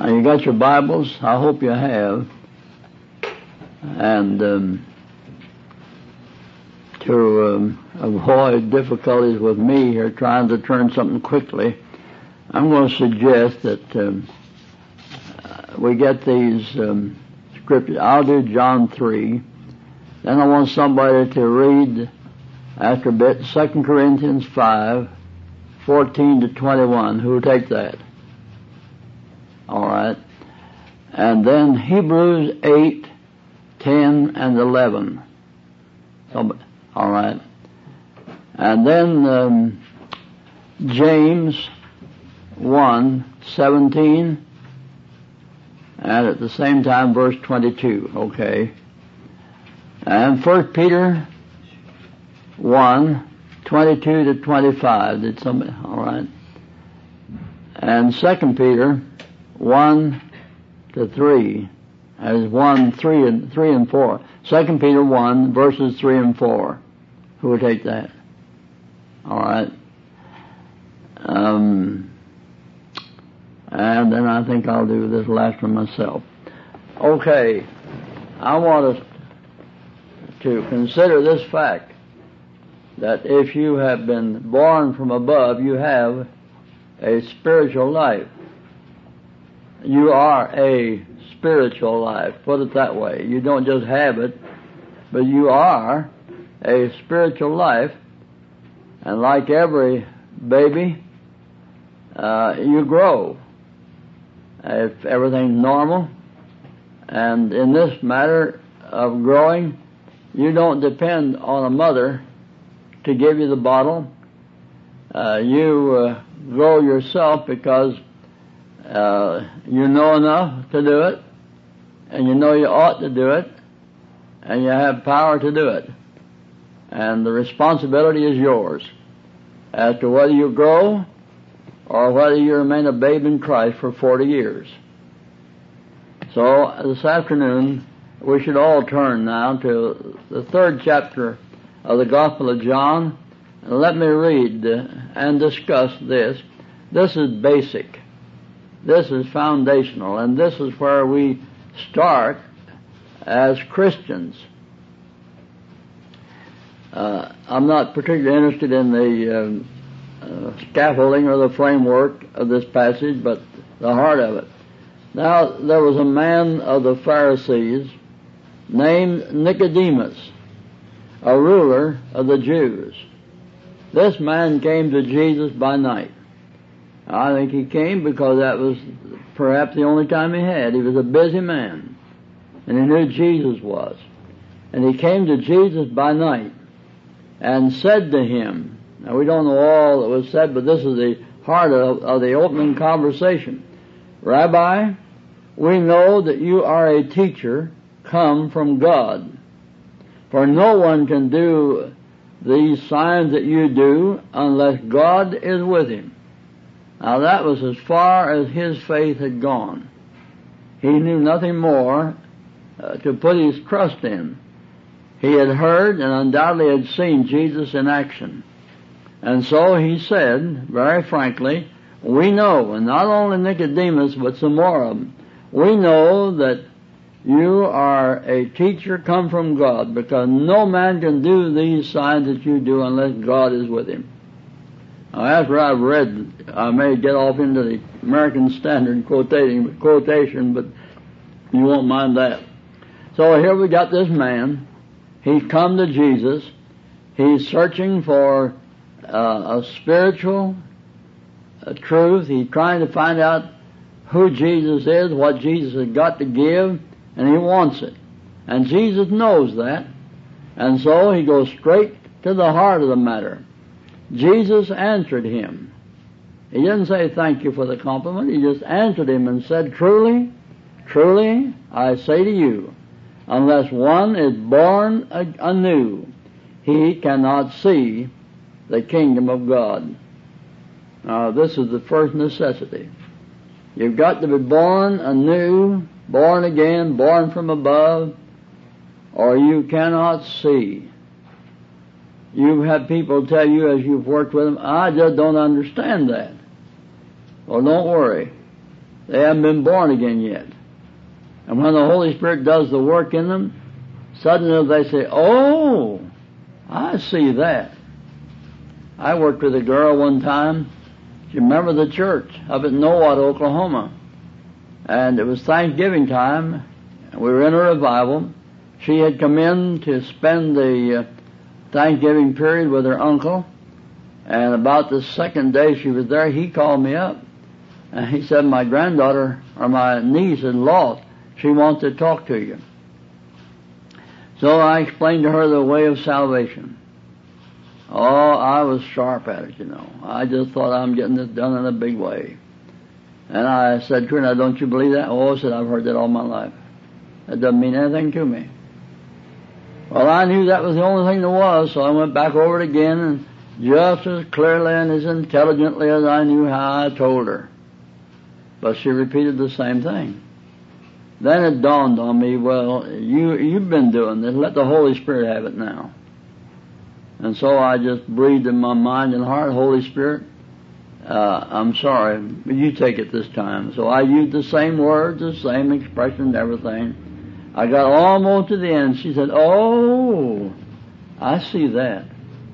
You got your Bibles? I hope you have. And to avoid difficulties with me here trying to turn something quickly, I'm going to suggest that we get these scriptures. I'll do John 3. Then I want somebody to read after a bit 2 Corinthians 5, 14 to 21. Who will take that? All right. And then Hebrews 8, 10, and 11. All right. And then James 1, 17, and at the same time verse 22. Okay. And 1 Peter 1, 22 to 25. Did somebody? All right. And 2 Peter 1 to 3. As 1, 3 and 4. 2 Peter 1, verses 3 and 4. Who will take that? All right. And then I think I'll do this last one myself. Okay. I want us to consider this fact, that if you have been born from above, you have a spiritual life. You are a spiritual life. Put it that way. You don't just have it, but you are a spiritual life. And like every baby, you grow. If everything's normal, and in this matter of growing, you don't depend on a mother to give you the bottle. You grow yourself because you know enough to do it, and you know you ought to do it, and you have power to do it. And the responsibility is yours as to whether you grow or whether you remain a babe in Christ for 40 years. So this afternoon, we should all turn now to the 3rd chapter of the Gospel of John. And let me read and discuss this. This is basic. This is foundational, and this is where we start as Christians. I'm not particularly interested in the scaffolding or the framework of this passage, but the heart of it. Now, there was a man of the Pharisees named Nicodemus, a ruler of the Jews. This man came to Jesus by night. I think he came because that was perhaps the only time he had. He was a busy man, and he knew Jesus was. And he came to Jesus by night and said to him, now we don't know all that was said, but this is the heart of the opening conversation. Rabbi, we know that you are a teacher come from God, for no one can do these signs that you do unless God is with him. Now that was as far as his faith had gone. He knew nothing more to put his trust in. He had heard and undoubtedly had seen Jesus in action. And so he said, very frankly, we know, and not only Nicodemus, but some more of them, we know that you are a teacher come from God, because no man can do these signs that you do unless God is with him. Now, after I've read, I may get off into the American Standard quotation, but you won't mind that. So here we got this man. He's come to Jesus. He's searching for a spiritual truth. He's trying to find out who Jesus is, what Jesus has got to give, and he wants it. And Jesus knows that. And so he goes straight to the heart of the matter. Jesus answered him. He didn't say thank you for the compliment. He just answered him and said, truly, truly, I say to you, unless one is born anew, he cannot see the kingdom of God. Now, this is the first necessity. You've got to be born anew, born again, born from above, or you cannot see. You've had people tell you as you've worked with them, I just don't understand that. Well, don't worry. They haven't been born again yet. And when the Holy Spirit does the work in them, suddenly they say, oh, I see that. I worked with a girl one time. You remember the church up at Nowat, Oklahoma. And it was Thanksgiving time. We were in a revival. She had come in to spend the Thanksgiving period with her uncle. And about the second day she was there, he called me up. And he said, my granddaughter, or my niece, is lost. She wants to talk to you. So I explained to her the way of salvation. Oh, I was sharp at it, you know. I just thought I'm getting this done in a big way. And I said to her, now don't you believe that? Oh, I said, I've heard that all my life. That doesn't mean anything to me. Well, I knew that was the only thing there was, so I went back over it again, and just as clearly and as intelligently as I knew how, I told her. But she repeated the same thing. Then it dawned on me, well, you've been doing this. Let the Holy Spirit have it now. And so I just breathed in my mind and heart, Holy Spirit, I'm sorry, but you take it this time. So I used the same words, the same expression and everything. I got almost to the end. She said, oh, I see that.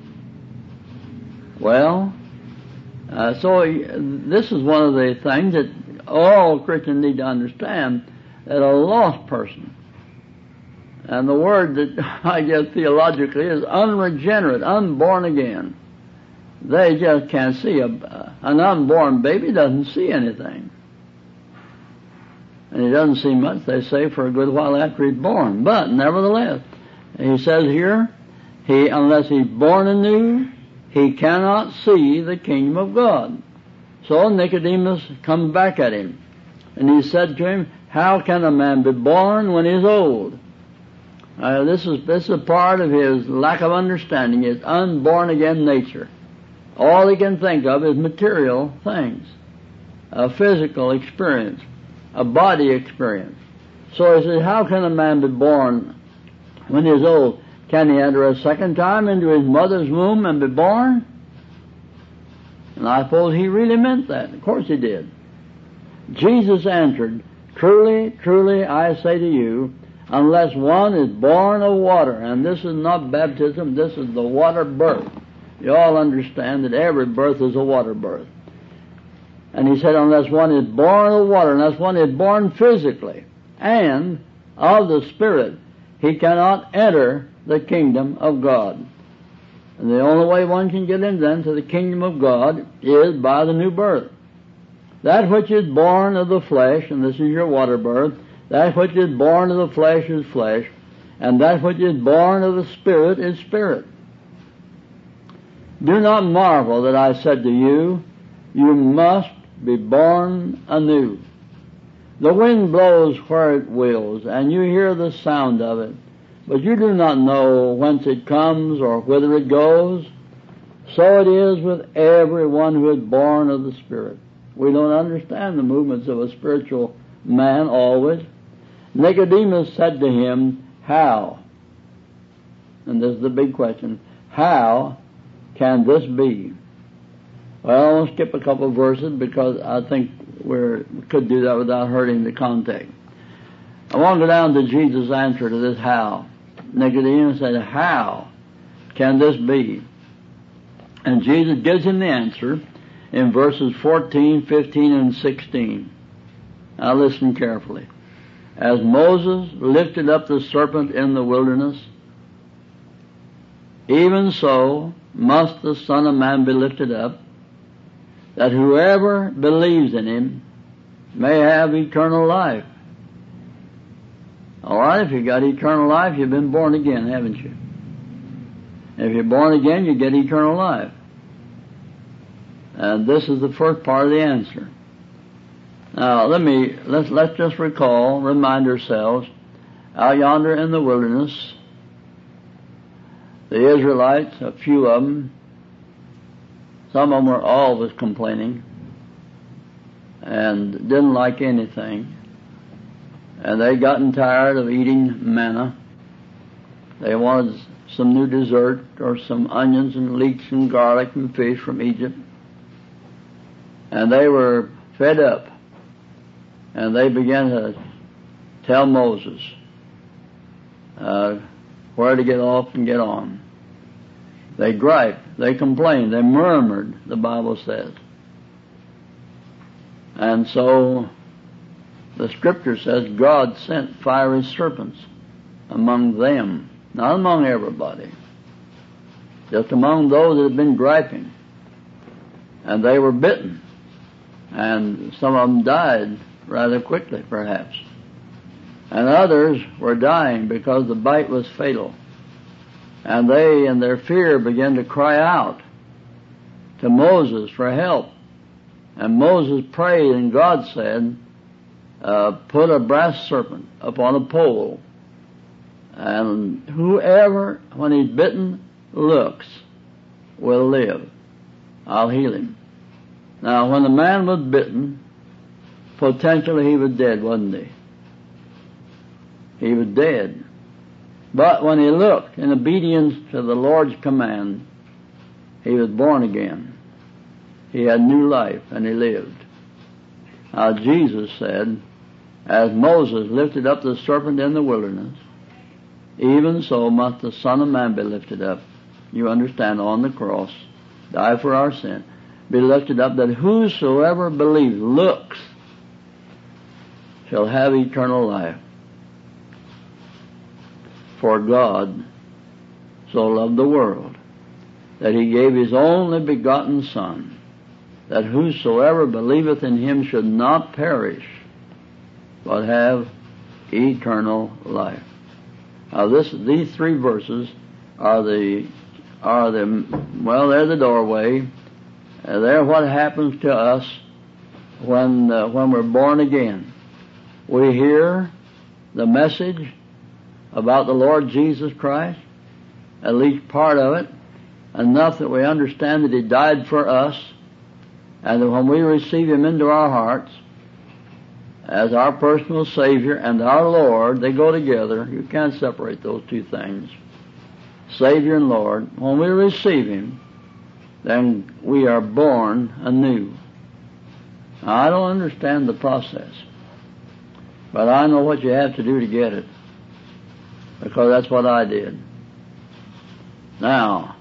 Well, so this is one of the things that all Christians need to understand, that a lost person, and the word that I guess theologically is unregenerate, unborn again. They just can't see. An unborn baby doesn't see anything. And he doesn't see much, they say, for a good while after he's born. But nevertheless, he says here, unless he's born anew, he cannot see the kingdom of God. So Nicodemus comes back at him, and he said to him, how can a man be born when he's old? This is a part of his lack of understanding, his unborn again nature. All he can think of is material things, a physical experience, a body experience. So he says, how can a man be born when he's old? Can he enter a second time into his mother's womb and be born? And I suppose he really meant that. Of course he did. Jesus answered, truly, truly, I say to you, unless one is born of water, and this is not baptism, this is the water birth. You all understand that every birth is a water birth. And he said, unless one is born of water, unless one is born physically and of the Spirit, he cannot enter the kingdom of God. And the only way one can get in then to the kingdom of God is by the new birth. That which is born of the flesh, and this is your water birth, that which is born of the flesh is flesh, and that which is born of the Spirit is spirit. Do not marvel that I said to you, you must be born anew. The wind blows where it wills, and you hear the sound of it, but you do not know whence it comes or whither it goes. So it is with everyone who is born of the Spirit. We don't understand the movements of a spiritual man always. Nicodemus said to him, how? And this is the big question. How can this be? Well, I want to skip a couple of verses because I think we could do that without hurting the context. I want to go down to Jesus' answer to this how. Nicodemus said, how can this be? And Jesus gives him the answer in verses 14, 15, and 16. Now listen carefully. As Moses lifted up the serpent in the wilderness, even so must the Son of Man be lifted up, that whoever believes in him may have eternal life. All right, if you got eternal life, you've been born again, haven't you? If you're born again, you get eternal life. And this is the first part of the answer. Now, let's just remind ourselves, out yonder in the wilderness, the Israelites, a few of them, some of them were always complaining and didn't like anything. And they'd gotten tired of eating manna. They wanted some new dessert or some onions and leeks and garlic and fish from Egypt. And they were fed up. and they began to tell Moses where to get off and get on. They griped, they complained, they murmured, the Bible says. And so the Scripture says God sent fiery serpents among them, not among everybody, just among those that had been griping. And they were bitten, and some of them died rather quickly, perhaps. And others were dying because the bite was fatal. And they, in their fear, began to cry out to Moses for help. And Moses prayed, and God said, put a brass serpent upon a pole, and whoever, when he's bitten, looks, will live. I'll heal him. Now, when the man was bitten, potentially he was dead, wasn't he? He was dead. But when he looked in obedience to the Lord's command, he was born again. He had new life, and he lived. Now, Jesus said, as Moses lifted up the serpent in the wilderness, even so must the Son of Man be lifted up. You understand, on the cross, die for our sin, be lifted up, that whosoever believes, looks, shall have eternal life. For God so loved the world that he gave his only begotten Son, that whosoever believeth in him should not perish, but have eternal life. Now these three verses are they're the doorway. They're what happens to us when we're born again. We hear the message about the Lord Jesus Christ, at least part of it, enough that we understand that he died for us, and that when we receive him into our hearts as our personal Savior and our Lord, they go together. You can't separate those two things. Savior and Lord. When we receive him, then we are born anew. Now, I don't understand the process, but I know what you have to do to get it, because that's what I did. Now,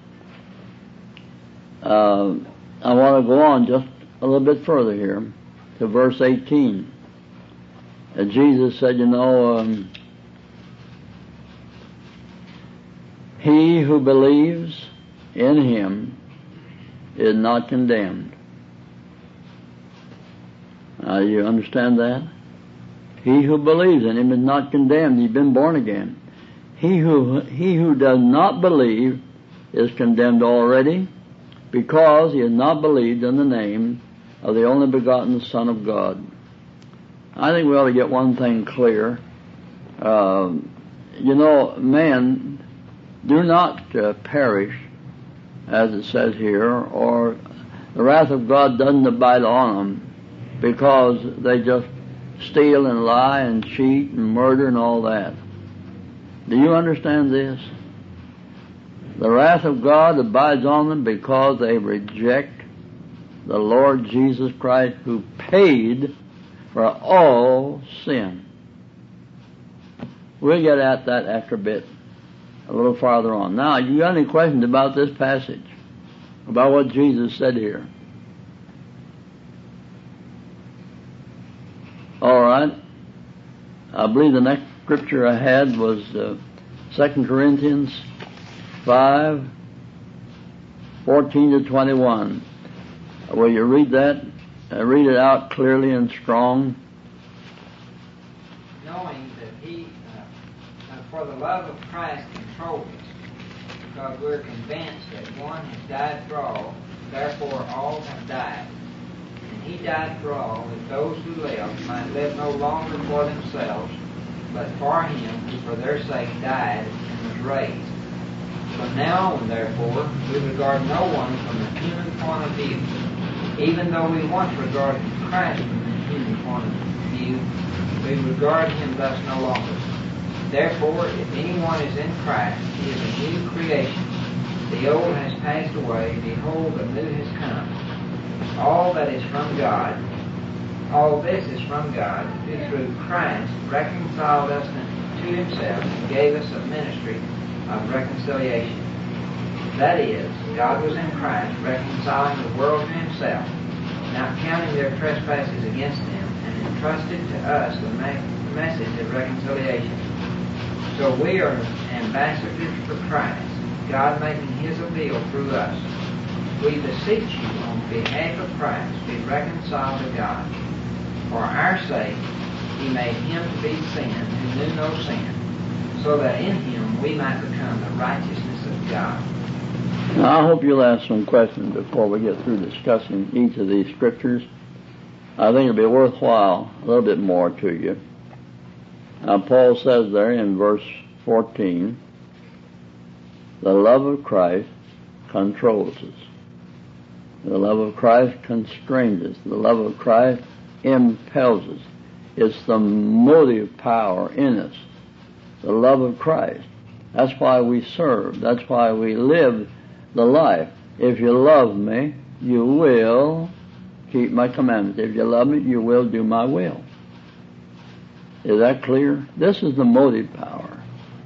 I want to go on just a little bit further here to verse 18. And Jesus said, he who believes in him is not condemned. Now, you understand that? He who believes in him is not condemned. He's been born again. He who does not believe is condemned already, because he has not believed in the name of the only begotten Son of God. I think we ought to get one thing clear. Men do not perish, as it says here, or the wrath of God doesn't abide on them because they just steal and lie and cheat and murder and all that. Do you understand this? The wrath of God abides on them because they reject the Lord Jesus Christ, who paid for all sin. We'll get at that after a bit, a little farther on. Now, you got any questions about this passage, about what Jesus said here? All right. I believe the next scripture I had was 2 Corinthians 5:14-21. Will you read that? Read it out clearly and strong. Knowing that for the love of Christ controls us, because we're convinced that one has died for all, therefore all have died. And he died for all, that those who live might live no longer for themselves, but for him who for their sake died and was raised. From now on, therefore, we regard no one from a human point of view. Even though we once regarded Christ from a human point of view, we regard him thus no longer. Therefore, if anyone is in Christ, he is a new creation. The old has passed away, behold, the new has come. All that is from God All this is from God, who through Christ reconciled us to himself and gave us a ministry of reconciliation. That is, God was in Christ reconciling the world to himself, not counting their trespasses against them, and entrusted to us the message of reconciliation. So we are ambassadors for Christ, God making his appeal through us. We beseech you on behalf of Christ, be reconciled to God. For our sake he made him to be sin who knew no sin, so that in him we might become the righteousness of God. Now, I hope you'll ask some questions before we get through discussing each of these scriptures. I think it'll be worthwhile a little bit more to you. Now, Paul says there in verse 14, the love of Christ controls us. The love of Christ constrains us. The love of Christ impels us. It's the motive power in us. The love of Christ. That's why we serve. That's why we live the life. If you love me, you will keep my commandments. If you love me, you will do my will. Is that clear? This is the motive power.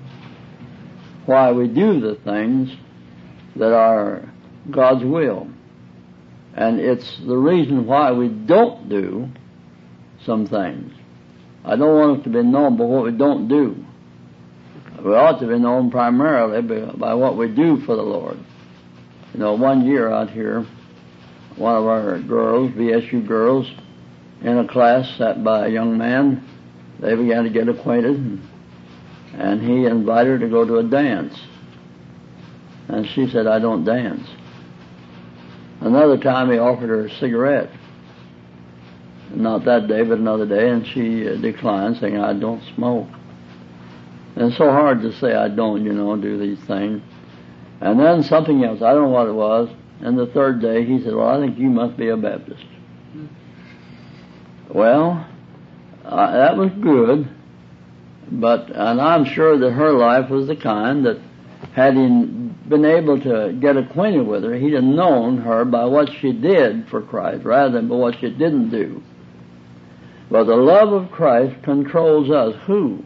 Why we do the things that are God's will. And it's the reason why we don't do some things. I don't want it to be known by what we don't do. We ought to be known primarily by what we do for the Lord. You know, one year out here, one of our girls, VSU girls, in a class sat by a young man. They began to get acquainted, and he invited her to go to a dance. And she said, I don't dance. Another time he offered her a cigarette. Not that day, but another day, and she declined, saying, I don't smoke. And it's so hard to say I don't, do these things. And then something else, I don't know what it was, and the third day he said, well, I think you must be a Baptist. Well, that was good, and I'm sure that her life was the kind that had he been able to get acquainted with her, he'd have known her by what she did for Christ rather than by what she didn't do. But the love of Christ controls us. Who?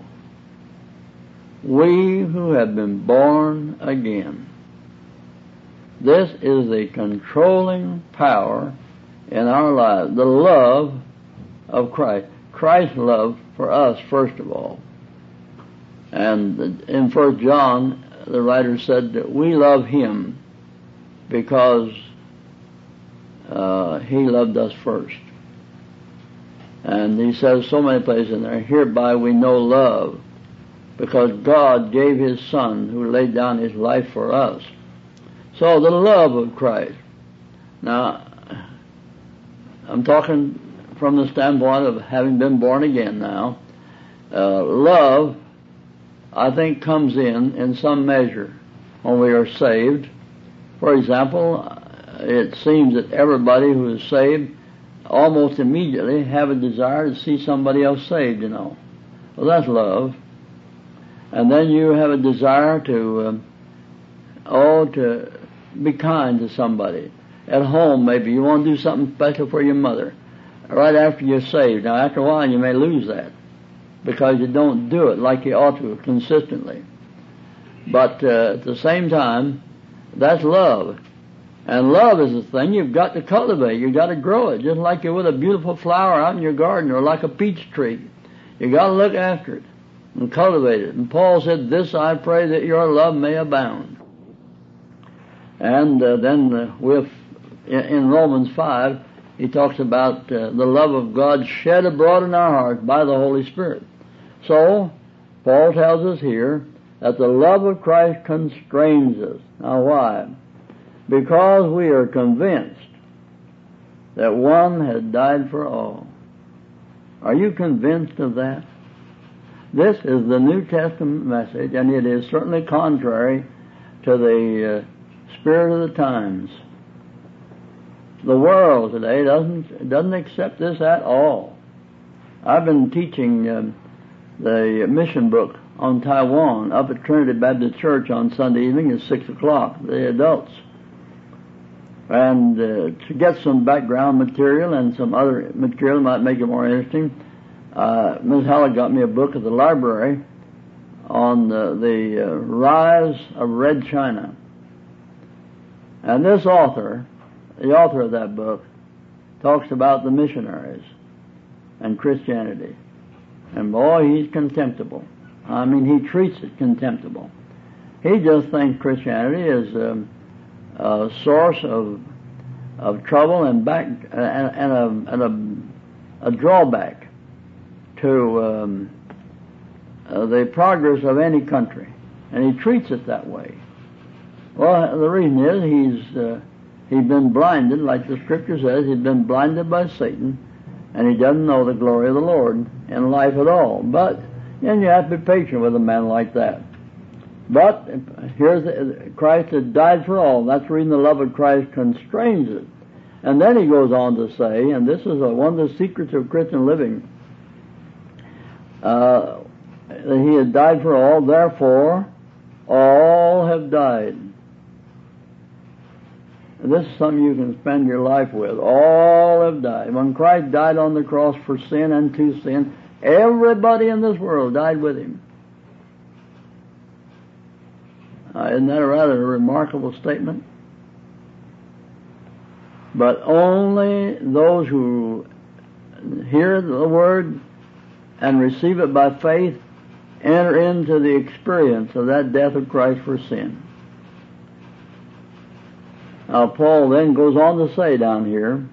We who have been born again. This is the controlling power in our lives, the love of Christ. Christ's love for us, first of all. And in 1 John, the writer said that we love him because he loved us first. And he says so many places in there, hereby we know love, because God gave his Son who laid down his life for us. So the love of Christ. Now, I'm talking from the standpoint of having been born again now. Love, I think, comes in some measure when we are saved. For example, it seems that everybody who is saved almost immediately have a desire to see somebody else saved, Well, that's love. And then you have a desire to be kind to somebody. At home, maybe you want to do something special for your mother right after you're saved. Now, after a while, you may lose that because you don't do it like you ought to consistently. But at the same time, that's love. And love is a thing you've got to cultivate. You've got to grow it, just like you would a beautiful flower out in your garden or like a peach tree. You've got to look after it and cultivate it. And Paul said, this I pray that your love may abound. And then in Romans 5, he talks about the love of God shed abroad in our hearts by the Holy Spirit. So, Paul tells us here that the love of Christ constrains us. Now why? Because we are convinced that one has died for all. Are you convinced of that? This is the New Testament message, and it is certainly contrary to the spirit of the times. The world today doesn't accept this at all. I've been teaching the mission book on Taiwan up at Trinity Baptist Church on Sunday evening at 6 o'clock, the adults. And to get some background material and some other material might make it more interesting, Ms. Heller got me a book at the library on the rise of Red China. And this author, the author of that book, talks about the missionaries and Christianity. And boy, he's contemptible. I mean, he treats it contemptible. He just thinks Christianity is a source of trouble and a drawback to the progress of any country, and he treats it that way. Well, the reason is he's been blinded, like the Scripture says, he's been blinded by Satan, and he doesn't know the glory of the Lord in life at all. But and you have to be patient with a man like that. But here's Christ has died for all. That's the reason the love of Christ constrains it. And then he goes on to say, and this is one of the secrets of Christian living, that he has died for all, therefore all have died. And this is something you can spend your life with. All have died. When Christ died on the cross for sin and to sin, everybody in this world died with him. Isn't that a rather remarkable statement? But only those who hear the word and receive it by faith enter into the experience of that death of Christ for sin. Now Paul then goes on to say down here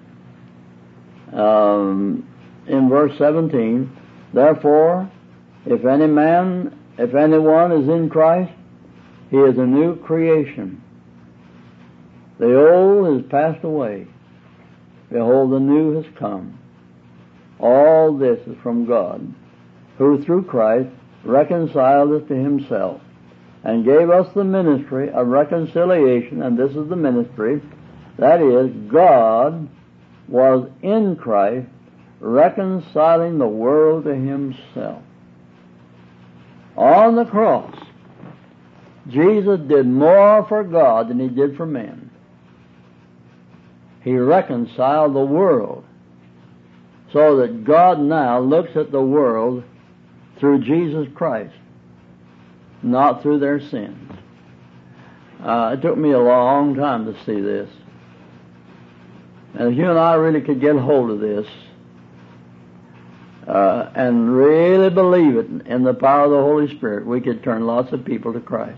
in verse 17, therefore, if anyone is in Christ, he is a new creation. The old is passed away. Behold, the new has come. All this is from God, who through Christ reconciled us to himself, and gave us the ministry of reconciliation. And this is the ministry, that is, God was in Christ reconciling the world to himself. On the cross, Jesus did more for God than he did for men. He reconciled the world so that God now looks at the world through Jesus Christ, not through their sins. It took me a long time to see this. And if you and I really could get hold of this and really believe it in the power of the Holy Spirit, we could turn lots of people to Christ.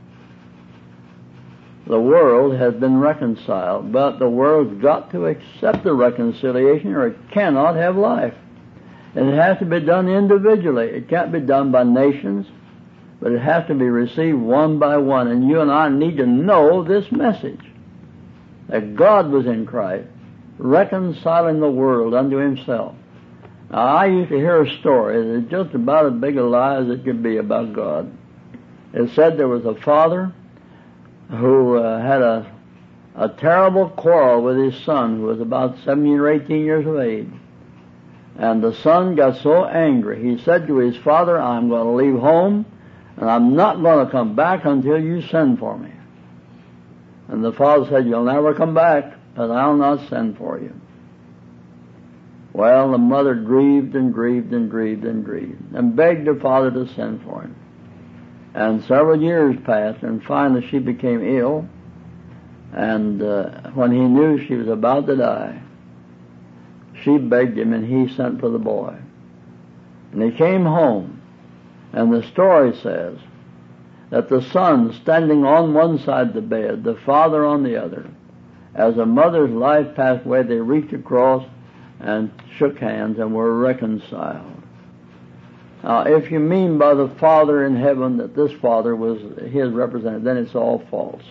The world has been reconciled, but the world's got to accept the reconciliation or it cannot have life. And it has to be done individually. It can't be done by nations, but it has to be received one by one. And you and I need to know this message, that God was in Christ, reconciling the world unto himself. Now, I used to hear a story that's just about as big a lie as it could be about God. It said there was a father who had a terrible quarrel with his son, who was about 17 or 18 years of age. And the son got so angry, he said to his father, I'm going to leave home, and I'm not going to come back until you send for me. And the father said, you'll never come back, but I'll not send for you. Well, the mother grieved and grieved and grieved and grieved, and begged her father to send for him. And several years passed, and finally she became ill, and when he knew she was about to die, she begged him, and he sent for the boy. And he came home, and the story says that the son, standing on one side of the bed, the father on the other, as a mother's life passed away, they reached across and shook hands and were reconciled. Now, if you mean by the Father in heaven that this Father was his representative, then it's all false.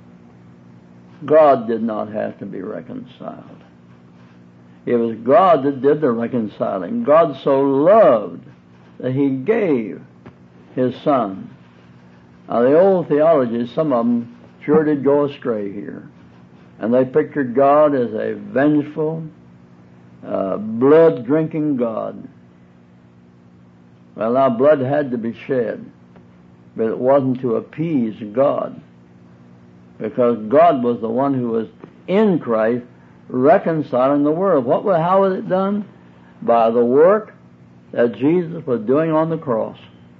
God did not have to be reconciled. It was God that did the reconciling. God so loved that he gave his Son. Now, the old theologies, some of them sure did go astray here. And they pictured God as a vengeful, blood-drinking God. Well, now, blood had to be shed, but it wasn't to appease God, because God was the one who was in Christ, reconciling the world. How was it done? By the work that Jesus was doing on the cross.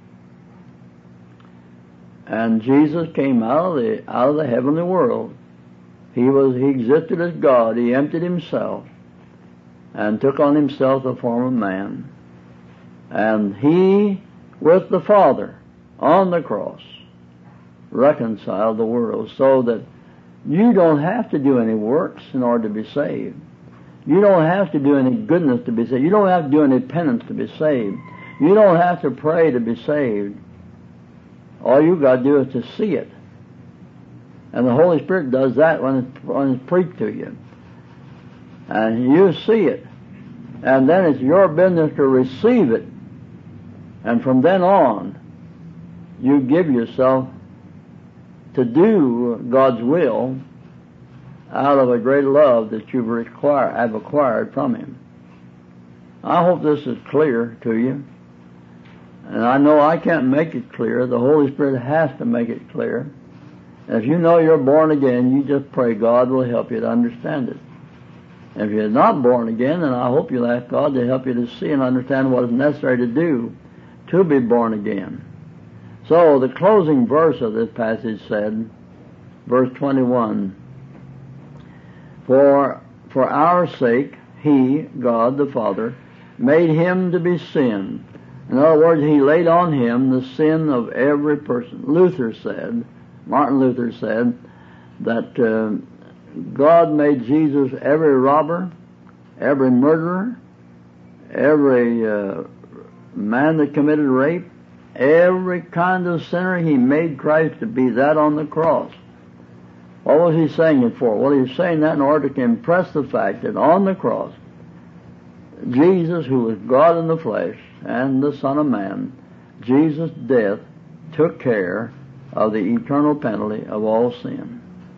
And Jesus came out of the heavenly world. He existed as God. He emptied himself and took on himself the form of man. And he, with the Father, on the cross, reconciled the world, so that you don't have to do any works in order to be saved. You don't have to do any goodness to be saved. You don't have to do any penance to be saved. You don't have to pray to be saved. All you got to do is to see it. And the Holy Spirit does that when it's preached to you. And you see it. And then it's your business to receive it. And from then on, you give yourself to do God's will out of a great love that have acquired from Him. I hope this is clear to you. And I know I can't make it clear. The Holy Spirit has to make it clear. And if you know you're born again, you just pray God will help you to understand it. And if you're not born again, then I hope you'll ask God to help you to see and understand what is necessary to do to be born again. So the closing verse of this passage said, verse 21, For our sake, He, God the Father, made Him to be sin. In other words, He laid on Him the sin of every person. Martin Luther said, that God made Jesus every robber, every murderer, every man that committed rape, every kind of sinner. He made Christ to be that on the cross. What was He saying it for? Well, He's saying that in order to impress the fact that on the cross, Jesus, who was God in the flesh and the Son of Man, Jesus' death took care of the eternal penalty of all sin.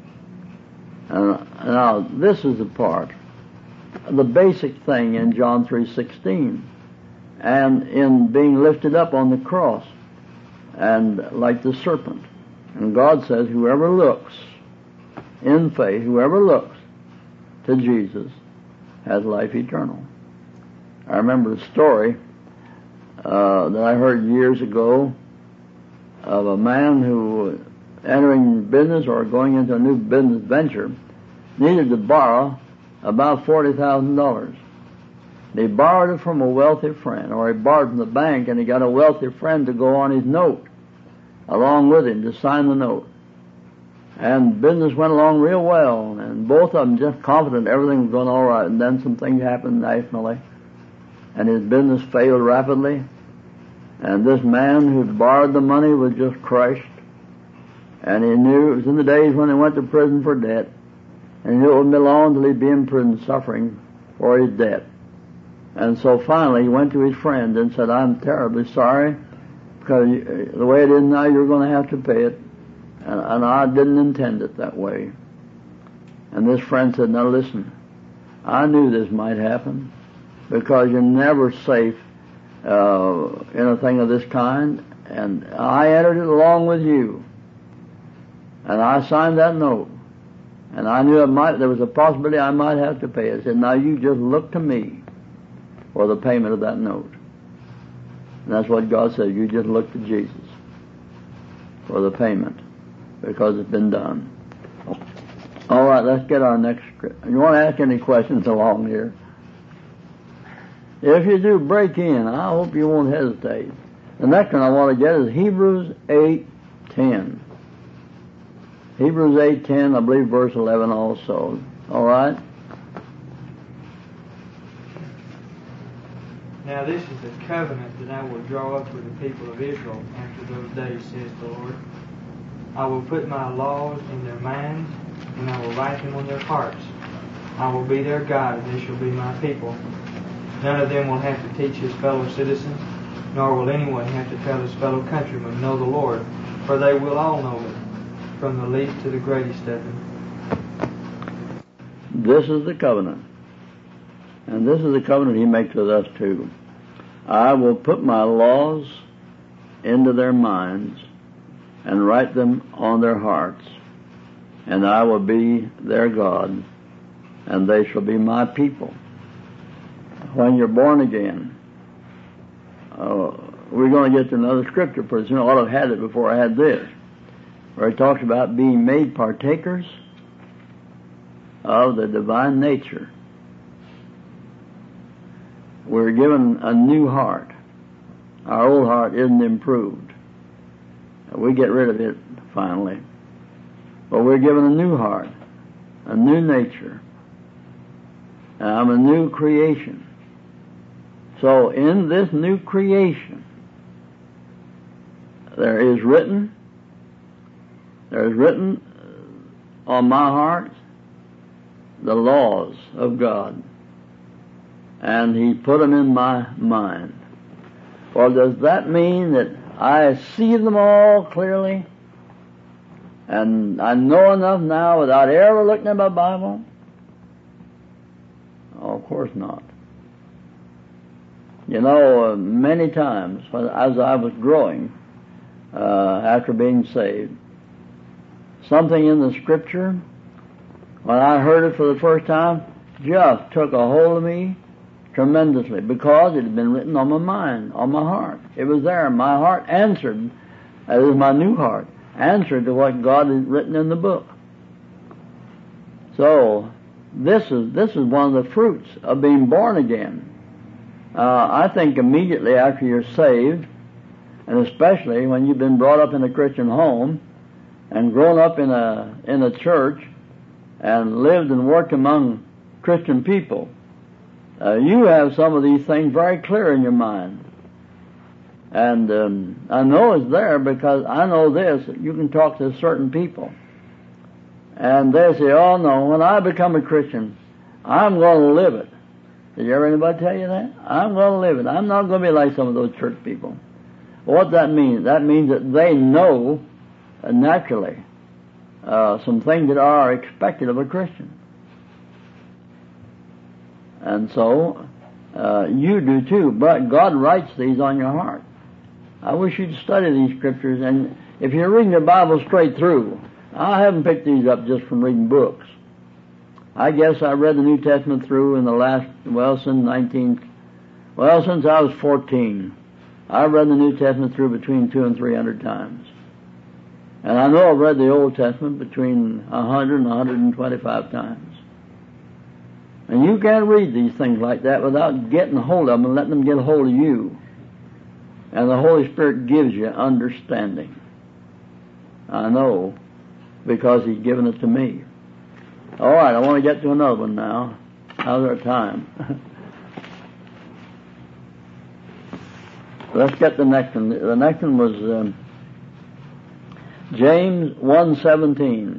And now, this is the part, the basic thing in John 3:16, and in being lifted up on the cross, and like the serpent. And God says, whoever looks in faith, whoever looks to Jesus has life eternal. I remember a story that I heard years ago of a man who, entering business or going into a new business venture, needed to borrow about $40,000. He borrowed it from a wealthy friend, or he borrowed from the bank, and he got a wealthy friend to go on his note along with him to sign the note. And business went along real well, and both of them just confident everything was going all right. And then some things happened nationally, and his business failed rapidly. And this man who borrowed the money was just crushed. And he knew it was in the days when he went to prison for debt, and he knew it wouldn't be long till he'd be in prison suffering for his debt. And so finally he went to his friend and said, I'm terribly sorry, because the way it is now, you're going to have to pay it. And I didn't intend it that way. And this friend said, now listen, I knew this might happen, because you're never safe in a thing of this kind, and I entered it along with you. And I signed that note. And I knew there was a possibility I might have to pay it. I said, now you just look to me for the payment of that note. And that's what God said. You just look to Jesus for the payment, because it's been done. All right, let's get our next script. You want to ask any questions along here? If you do, break in. I hope you won't hesitate. The next one I want to get is Hebrews 8:10. Hebrews 8:10, I believe verse 11 also. All right? Now this is the covenant that I will draw up with the people of Israel after those days, says the Lord. I will put my laws in their minds, and I will write them on their hearts. I will be their God, and they shall be my people. None of them will have to teach his fellow citizens, nor will anyone have to tell his fellow countrymen, know the Lord, for they will all know me, from the least to the greatest of them. This is the covenant. And this is the covenant He makes with us too. I will put my laws into their minds and write them on their hearts, and I will be their God, and they shall be my people. When you're born again, we're going to get to another scripture pretty soon. I ought to have had it before I had this, where it talks about being made partakers of the divine nature. We're given a new heart. Our old heart isn't improved. We get rid of it finally. But we're given a new heart, a new nature. And I'm a new creation. So in this new creation, there's written on my heart the laws of God. And He put them in my mind. Well, does that mean that I see them all clearly? And I know enough now without ever looking at my Bible? Oh, of course not. You know, many times as I was growing, after being saved, something in the Scripture, when I heard it for the first time, just took a hold of me tremendously, because it had been written on my mind, on my heart. It was there. My heart answered, as is my new heart, answered to what God had written in the book. So, this is one of the fruits of being born again. I think immediately after you're saved, and especially when you've been brought up in a Christian home, and grown up in a church, and lived and worked among Christian people, you have some of these things very clear in your mind. And I know it's there because I know this, you can talk to certain people. And they say, oh no, when I become a Christian, I'm going to live it. Did you ever anybody tell you that? I'm going to live it. I'm not going to be like some of those church people. What that means? That means that they know naturally some things that are expected of a Christian. And so, you do too, but God writes these on your heart. I wish you'd study these scriptures, and if you're reading your Bible straight through, I haven't picked these up just from reading books. I guess I read the New Testament through in the last, since I was 14. I read the New Testament through between 200 and 300 times. And I know I've read the Old Testament between 100 and 125 times. And you can't read these things like that without getting hold of them and letting them get a hold of you. And the Holy Spirit gives you understanding. I know, because He's given it to me. All right, I want to get to another one now. How's our time? Let's get the next one. The next one was James 1:17.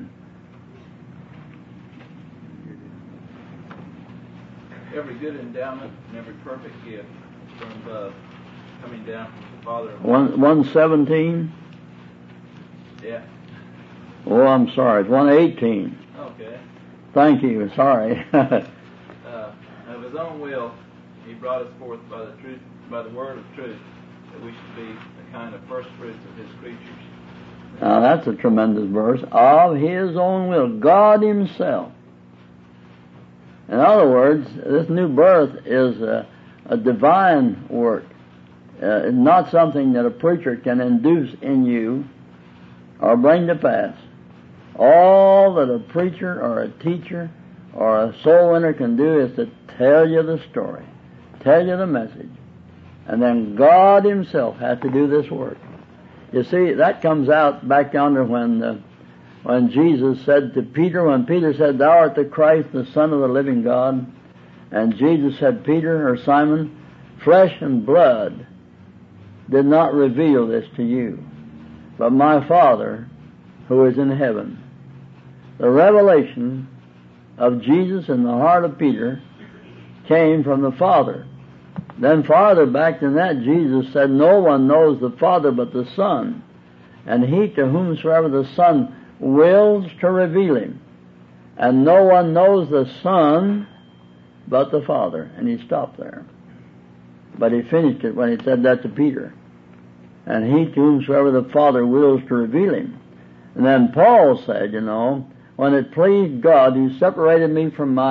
Every good endowment and every perfect gift from above, coming down from the Father of 1:17? Yeah. Oh, I'm sorry. It's 1:18. Okay. Thank you. Sorry. Of His own will, He brought us forth by the word of truth, that we should be the kind of first fruits of His creatures. Now that's a tremendous verse. Of His own will, God Himself. In other words, this new birth is a divine work. It's not something that a preacher can induce in you or bring to pass. All that a preacher or a teacher or a soul winner can do is to tell you the story, tell you the message. And then God Himself has to do this work. You see, that comes out back yonder when Jesus said to Peter, when Peter said, "Thou art the Christ, the Son of the living God," and Jesus said, "Peter," or Simon, "flesh and blood did not reveal this to you, but my Father who is in heaven." The revelation of Jesus in the heart of Peter came from the Father. Then farther back than that, Jesus said, "No one knows the Father but the Son, and he to whomsoever the Son wills to reveal Him. And no one knows the Son but the Father." And He stopped there. But He finished it when He said that to Peter. And he to whomsoever the Father wills to reveal Him. And then Paul said, when it pleased God who separated me from my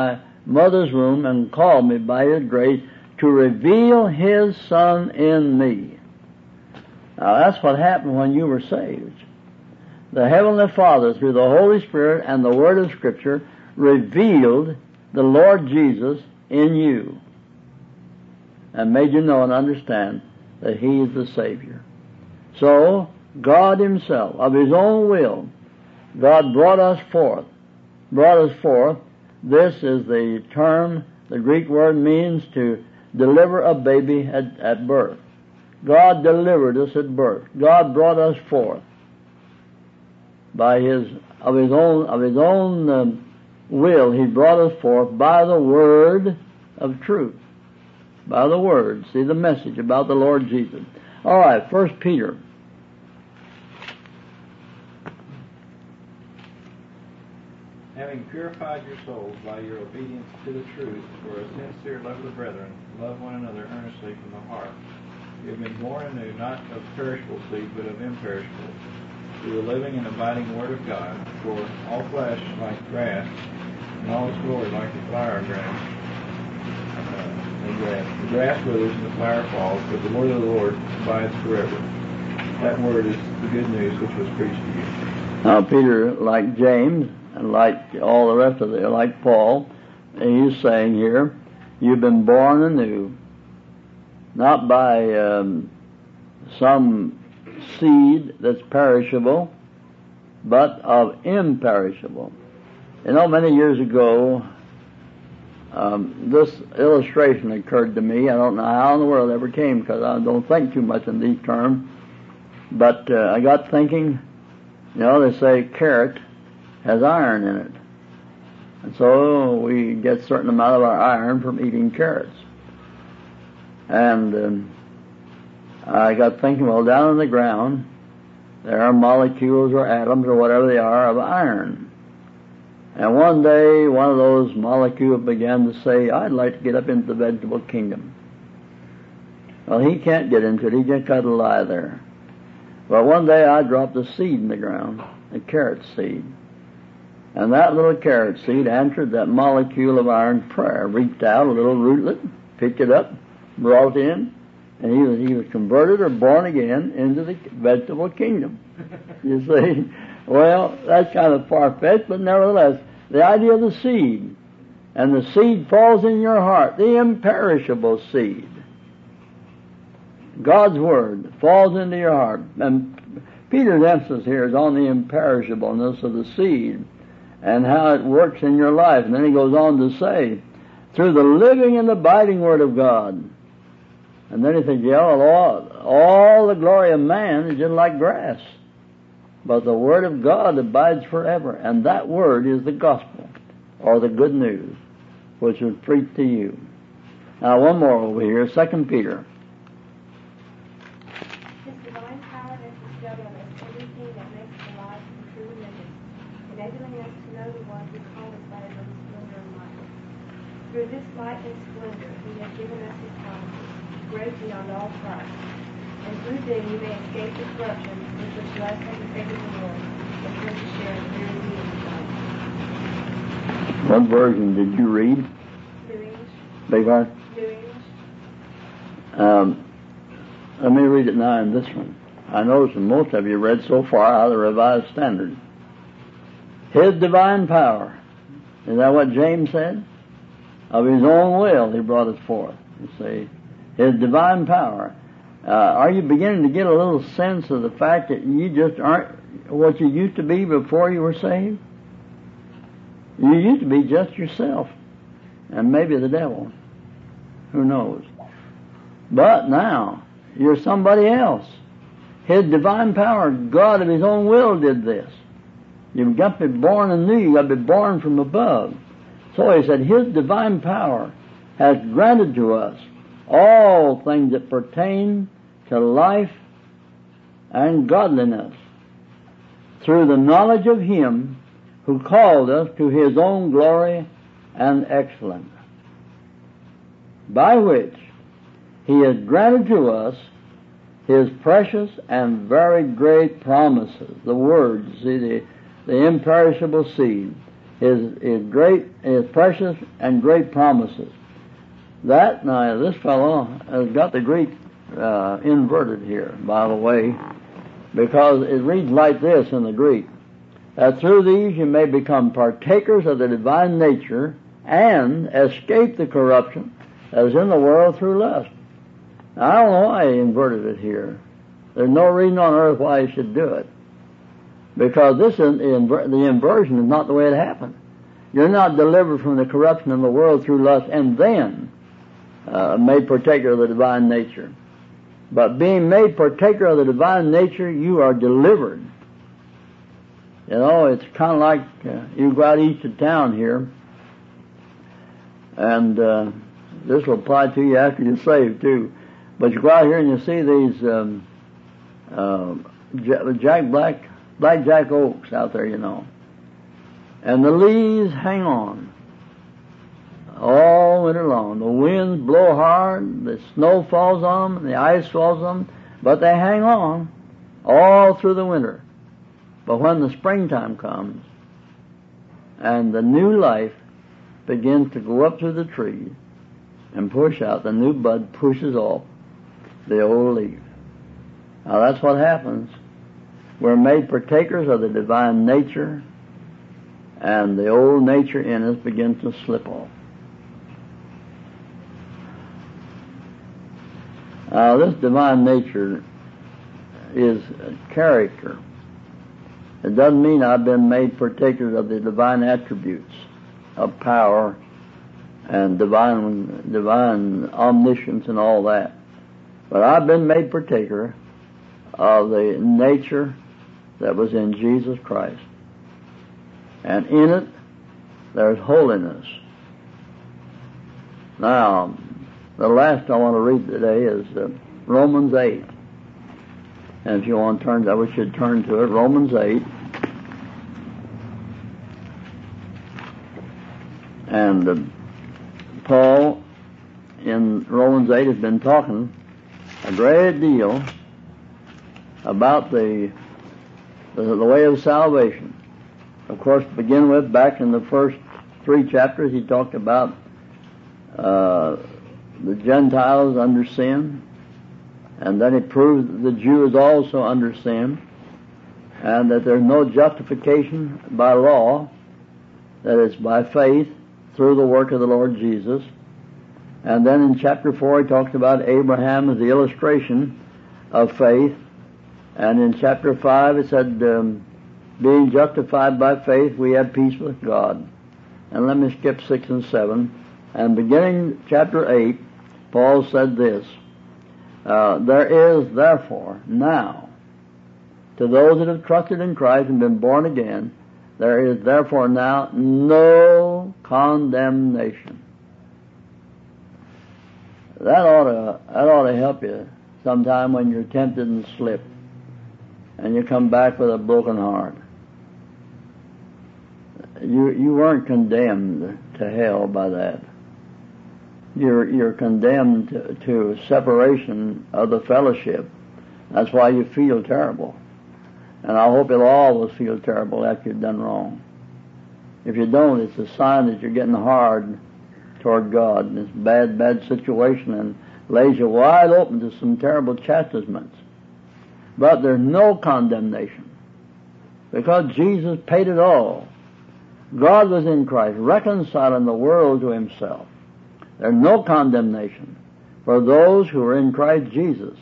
mother's womb and called me by His grace to reveal His Son in me. Now that's what happened when you were saved. The Heavenly Father, through the Holy Spirit and the Word of Scripture, revealed the Lord Jesus in you and made you know and understand that He is the Savior. So, God Himself, of His own will, God brought us forth. This is the term, the Greek word means to deliver a baby at birth. God delivered us at birth. God brought us forth by His own will. He brought us forth by the word of truth. By the word. See the message about the Lord Jesus. All right, 1 Peter. Having purified your souls by your obedience to the truth for a sincere love of the brethren, love one another earnestly from the heart. You have been born anew, not of perishable seed, but of imperishable, through the living and abiding Word of God. For all flesh like grass, and all its glory like the flower of grass. The grass withers and the flower falls, but the word of the Lord abides forever. That word is the good news which was preached to you. Now Peter, like James, and like all the rest of it, like Paul, he's saying here, you've been born anew, not by some seed that's perishable, but of imperishable. You know, many years ago, this illustration occurred to me. I don't know how in the world it ever came, because I don't think too much in these terms. But I got thinking, you know, they say carrot has iron in it. And so we get a certain amount of our iron from eating carrots. And I got thinking, well, down in the ground, there are molecules or atoms or whatever they are of iron. And one day, one of those molecules began to say, I'd like to get up into the vegetable kingdom. Well, he can't get into it. He just got to lie there. But one day I dropped a seed in the ground, a carrot seed. And that little carrot seed answered that molecule of iron prayer, reached out a little rootlet, picked it up, brought it in, and he was converted or born again into the vegetable kingdom. You see? Well, that's kind of far-fetched, but nevertheless, the idea of the seed, and the seed falls in your heart, the imperishable seed. God's Word falls into your heart. And Peter's emphasis here is on the imperishableness of the seed and how it works in your life. And then he goes on to say, through the living and abiding Word of God. And then he thinks, yeah, all the glory of man is just like grass. But the Word of God abides forever. And that Word is the gospel, or the good news, which was preached to you. Now one more over here, 2 Peter. His divine power has bestowed on us everything that makes the life and true religion, enabling us to know the one who called us by his own splendor and light. Through this light and splendor he has given us his promises, great beyond all price. And through them you may escape the corruption with which lust has infected the world, and come to share in the very being of God. What version did you read? New English. Beg pardon? New English. Let me read it now in this one. I notice that most of you read so far out of the Revised Standard. His divine power. Is that what James said? Of his own will he brought us forth. You see, his divine power. Are you beginning to get a little sense of the fact that you just aren't what you used to be before you were saved? You used to be just yourself, and maybe the devil. Who knows? But now, you're somebody else. His divine power, God of his own will did this. You've got to be born anew. You've got to be born from above. So he said, his divine power has granted to us all things that pertain to life and godliness through the knowledge of him who called us to his own glory and excellence, by which he has granted to us his precious and very great promises, the words, see, the imperishable seed, his precious and great promises. Now this fellow has got the Greek inverted here, by the way, because it reads like this in the Greek, that through these you may become partakers of the divine nature and escape the corruption that is in the world through lust. Now, I don't know why he inverted it here. There's no reason on earth why he should do it. Because the inversion is not the way it happened. You're not delivered from the corruption in the world through lust and then made partaker of the divine nature. But being made partaker of the divine nature, you are delivered. You know, it's kind of like you go out east of town here, and this will apply to you after you're saved too. But you go out here and you see these blackjack oaks out there, you know. And the leaves hang on all winter long. The winds blow hard, the snow falls on them, the ice falls on them, but they hang on all through the winter. But when the springtime comes and the new life begins to go up through the trees and push out, the new bud pushes off the old leaf. Now that's what happens. We're made partakers of the divine nature, and the old nature in us begins to slip off. Now this divine nature is character. It doesn't mean I've been made partakers of the divine attributes of power and divine omniscience and all that. But I've been made partaker of the nature that was in Jesus Christ. And in it, there's holiness. Now, the last I want to read today is Romans 8. And if you want to turn, we should turn to it, Romans 8. And Paul in Romans 8 has been talking a great deal about the way of salvation. Of course, to begin with, back in the first 3 chapters, he talked about the Gentiles under sin, and then he proved the Jew is also under sin, and that there's no justification by law, that it's by faith through the work of the Lord Jesus. And then in chapter 4 he talks about Abraham as the illustration of faith. And in chapter 5 it said, being justified by faith we have peace with God. And let me skip 6 and 7. And beginning chapter 8, Paul said this, there is therefore now, to those that have trusted in Christ and been born again, there is therefore now no condemnation. That ought to help you sometime when you're tempted and slip, and you come back with a broken heart. You weren't condemned to hell by that. You're condemned to separation of the fellowship. That's why you feel terrible. And I hope you'll always feel terrible after you've done wrong. If you don't, it's a sign that you're getting hard toward God, and it's a bad situation, and lays you wide open to some terrible chastisements. But there's no condemnation, because Jesus paid it all. God was in Christ, reconciling the world to himself. There's no condemnation for those who are in Christ Jesus.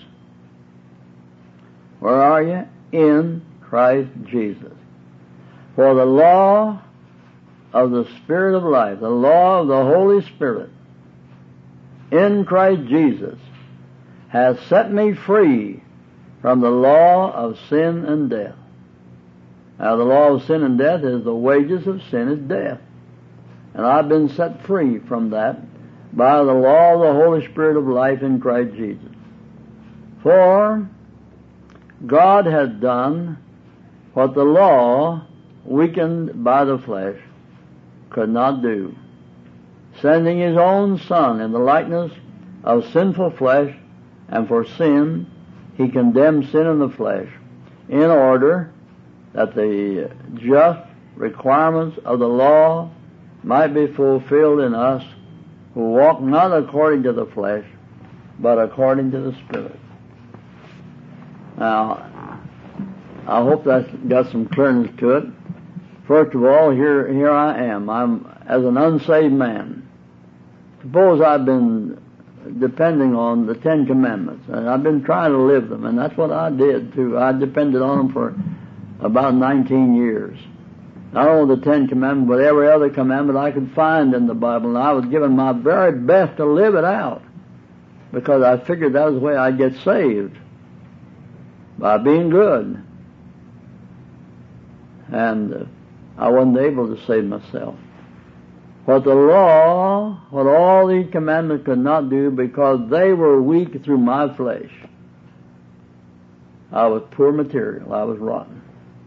Where are you? In Christ Jesus. For the law of the Spirit of life, the law of the Holy Spirit in Christ Jesus has set me free from the law of sin and death. Now the law of sin and death is the wages of sin is death. And I've been set free from that by the law of the Holy Spirit of life in Christ Jesus. For God has done what the law, weakened by the flesh, could not do, sending his own Son in the likeness of sinful flesh, and for sin he condemned sin in the flesh, in order that the just requirements of the law might be fulfilled in us who walk not according to the flesh, but according to the Spirit. Now, I hope that's got some clearness to it. First of all, here I am. I'm as an unsaved man. Suppose I've been depending on the Ten Commandments, and I've been trying to live them, and that's what I did too. I depended on them for about 19 years. Not only the Ten Commandments, but every other commandment I could find in the Bible, and I was giving my very best to live it out, because I figured that was the way I'd get saved, by being good. And I wasn't able to save myself. What all these commandments could not do, because they were weak through my flesh. I was poor material. I was rotten.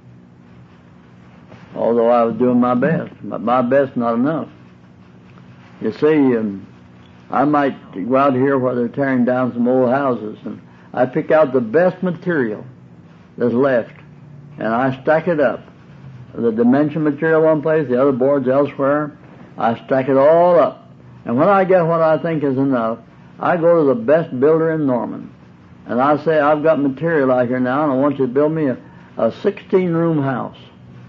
Although I was doing my best, but my best not enough. You see, I might go out here where they're tearing down some old houses, and I pick out the best material that's left, and I stack it up. The dimension material one place, the other boards elsewhere. I stack it all up. And when I get what I think is enough, I go to the best builder in Norman. And I say, I've got material out here now, and I want you to build me a 16-room house.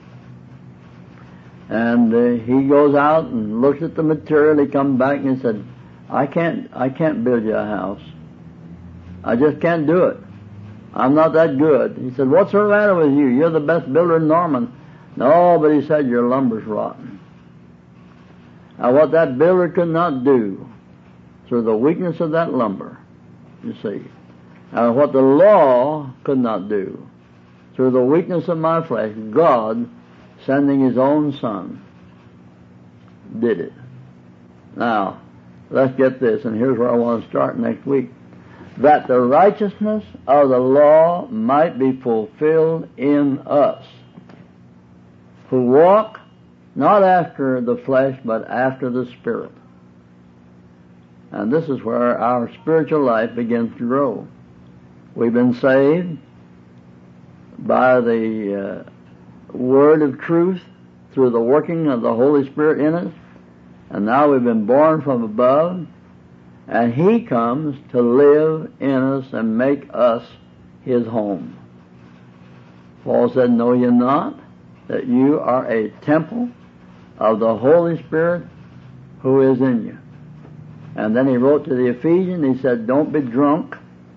And he goes out and looks at the material. He comes back and he said, I can't build you a house. I just can't do it. I'm not that good. He said, what's the matter with you? You're the best builder in Norman. No, but he said, your lumber's rotten. Now, what that builder could not do through the weakness of that lumber, you see. Now, what the law could not do through the weakness of my flesh, God, sending His own Son, did it. Now, let's get this, and here's where I want to start next week. That the righteousness of the law might be fulfilled in us, who walk not after the flesh, but after the Spirit. And this is where our spiritual life begins to grow. We've been saved by the word of truth through the working of the Holy Spirit in us, and now we've been born from above, and He comes to live in us and make us His home. Paul said, know ye not that you are a temple of the Holy Spirit who is in you. And then he wrote to the Ephesians, he said, don't be drunk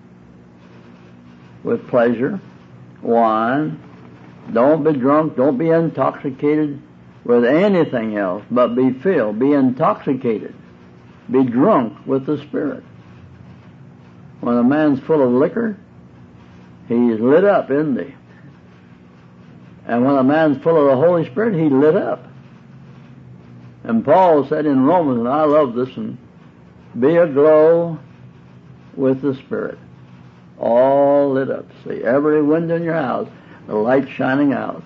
with pleasure, wine. Don't be drunk, don't be intoxicated with anything else, but be filled, be intoxicated, be drunk with the Spirit. When a man's full of liquor, he's lit up, isn't he? And when a man's full of the Holy Spirit, he's lit up. And Paul said in Romans, and I love this one, be aglow with the Spirit. All lit up. See, every window in your house, the light shining out.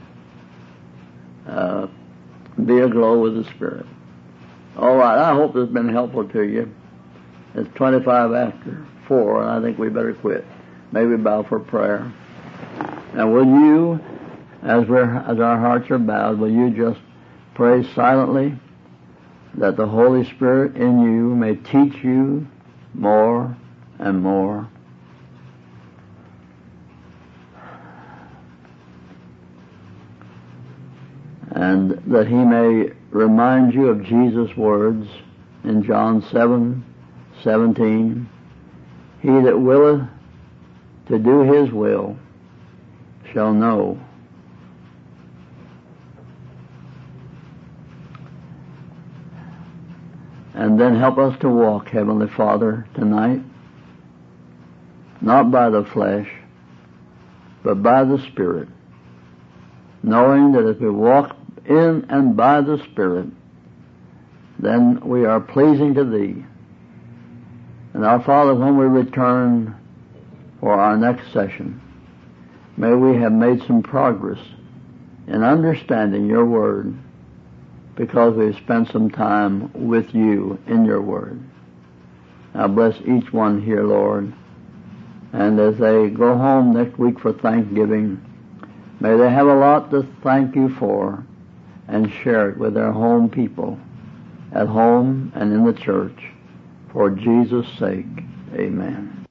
Be aglow with the Spirit. All right, I hope this has been helpful to you. It's 25 after 4, and I think we better quit. Maybe bow for prayer. Now, will you, as our hearts are bowed, will you just pray silently that the Holy Spirit in you may teach you more and more? And that He may remind you of Jesus' words in John 7:17. He that willeth to do His will shall know. And then help us to walk, Heavenly Father, tonight, not by the flesh, but by the Spirit, knowing that if we walk in and by the Spirit, then we are pleasing to Thee. And our Father, when we return for our next session, may we have made some progress in understanding Your Word, because we've spent some time with You in Your Word. Now bless each one here, Lord, and as they go home next week for Thanksgiving, may they have a lot to thank You for, and share it with their home people, at home and in the church. For Jesus' sake, amen.